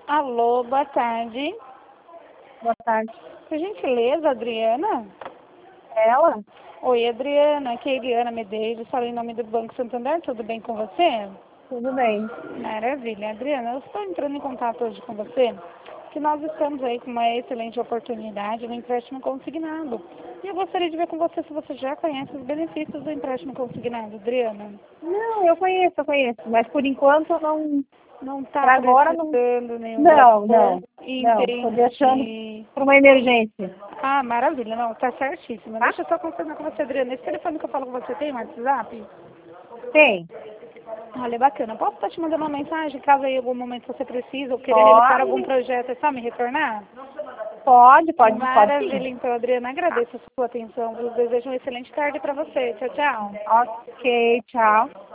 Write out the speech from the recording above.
Alô, boa tarde. Boa tarde. Por gentileza, Adriana? Ela? Oi, Adriana. Aqui é a Eliana Medeiros. Falo em nome do Banco Santander. Tudo bem com você? Tudo bem. Maravilha. Adriana, eu estou entrando em contato hoje com você, que nós estamos aí com uma excelente oportunidade no empréstimo consignado. E eu gostaria de ver com você se você já conhece os benefícios do empréstimo consignado, Adriana. Não, eu conheço, mas por enquanto não. Não está Para agora não. precisando nenhum Não, valor? não. Não, estou deixando Entendi. para uma emergência. Ah, maravilha. Não, tá certíssima. Tá? Deixa eu só confirmar com você, Adriana. Esse telefone que eu falo com você tem WhatsApp? Tem. Olha, bacana. Posso estar te mandando uma mensagem, caso aí em algum momento você precise ou querer realizar algum Pode, projeto, é só me retornar? pode sim. Maravilha. Então, Adriana, agradeço a sua atenção. Eu desejo uma excelente tarde para você. Tchau, tchau. Ok, tchau.